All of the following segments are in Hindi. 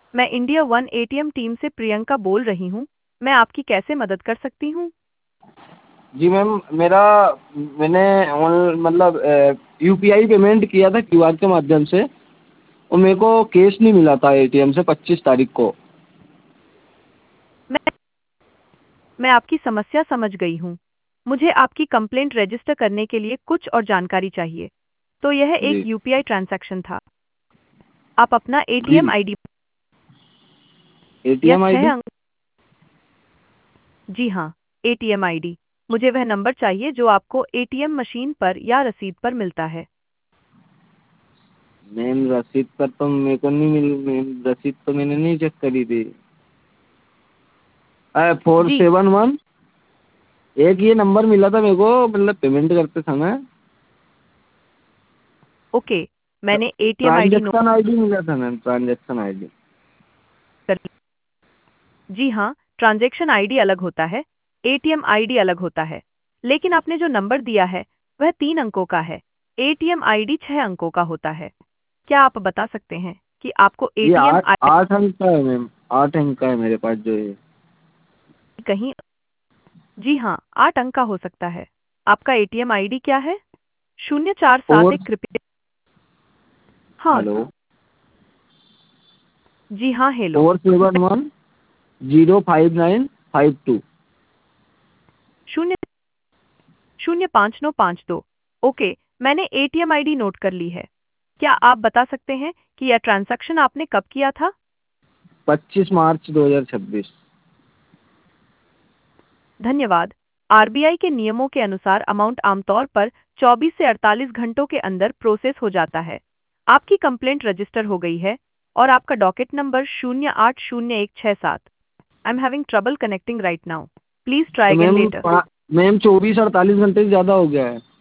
मैं इंडिया वन एटीएम टीम से प्रियंका बोल रही हूँ। मैं आपकी कैसे मदद कर सकती हूँ? जी मैम, मैंने मतलब यूपीआई पेमेंट किया था क्यूआर के माध्यम से, और मेरे को कैश नहीं मिला था एटीएम से 25 तारीख को। मैं मैं आपकी समस्या समझ गई हूँ। मुझे आपकी कंप्लेंट रजिस्टर करने के लिए कुछ और जानकारी चाहिए। तो यह एक जी। यूपीआई ट्रांजैक्शन था। आप अपना जी। एटीएम आईडी या एटीएम 6 आईडी। अंक। जी हाँ, एटीएम आईडी। मुझे वह नंबर चाहिए जो आपको एटीएम मशीन पर या रसीद पर मिलता है। मैम रसीद पर तो मेरे को नहीं मिली मैम, रसीद तो मैंने नहीं चेक करी थी। 4 जी, 7 1। एक ये नंबर मिला था मेरे को, मतलब पेमेंट करते समय। ओके। मैंने ATM ID note transaction ID मिला था मैम, ट्रांजैक्शन आईडी। कर ली। जी हाँ, ट्रांजैक्शन आईडी अलग होता है, एटीएम आईडी अलग होता है। लेकिन आपने जो नंबर दिया है, वह 3 अंकों का है। एटीएम आईडी 6 अंकों का होता है। क्या आप बता सकते हैं कि आपको ये एटीएम आठ आईडी 8 अंक का है मैम, 8 अंक का है मेरे पास जो ये। कहीं? जी हाँ, 8 अंक का हो सकता है। आपका एटीएम आईडी क्या है? 0471 फोर कृपया। हाँ। हेलो। जी हाँ, हेलो। 47105952। 005 952। ओके, मैंने एटीएम आईडी नोट कर ली है। क्या आप बता सकते हैं कि यह ट्रांजैक्शन आपने कब किया था? 25 मार्च 2026। धन्यवाद। आरबीआई के नियमों के अनुसार अमाउंट आमतौर पर 24 से 48 घंटों के अंदर प्रोसेस हो जाता है। आपकी कंप्लेंट रजिस्टर हो गई है और आपका docket number 080167। I am having trouble connecting right now. Please try to again ma'am later. Ma'am 24 48 घंटे से ज़्यादा हो गया है।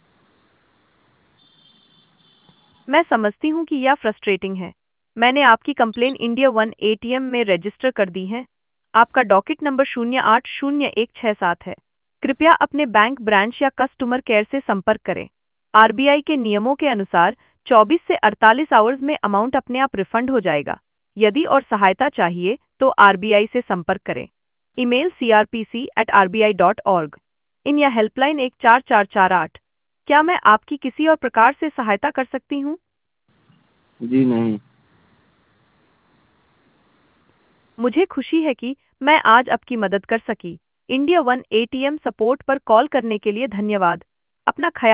मैं समझती हूँ कि यह फ्रस्ट्रेटिंग है। मैंने आपकी कंप्लेन इंडिया वन एटीएम में रजिस्टर कर दी है। आपका डॉकेट नंबर 080167 है। कृपया अपने बैंक ब्रांच या कस्टमर केयर से संपर्क करें। आरबीआई के नियमों के अनुसार 24 से 48 आवर्स में अमाउंट अपने आप रिफंड हो जाएगा। यदि और सहायता चाहिए तो आरबीआई से संपर्क करें। Email crpc@rbi.org। इन या हेल्पलाइन 14448। क्या मैं आपकी किसी और प्रकार से सहायता कर सकती हूँ? जी नहीं। मुझे खुशी है कि मैं आज आपकी मदद कर सकी। इंडिया वन एटीएम सपोर्ट पर कॉल करने के लिए धन्यवाद। अपना ख्याल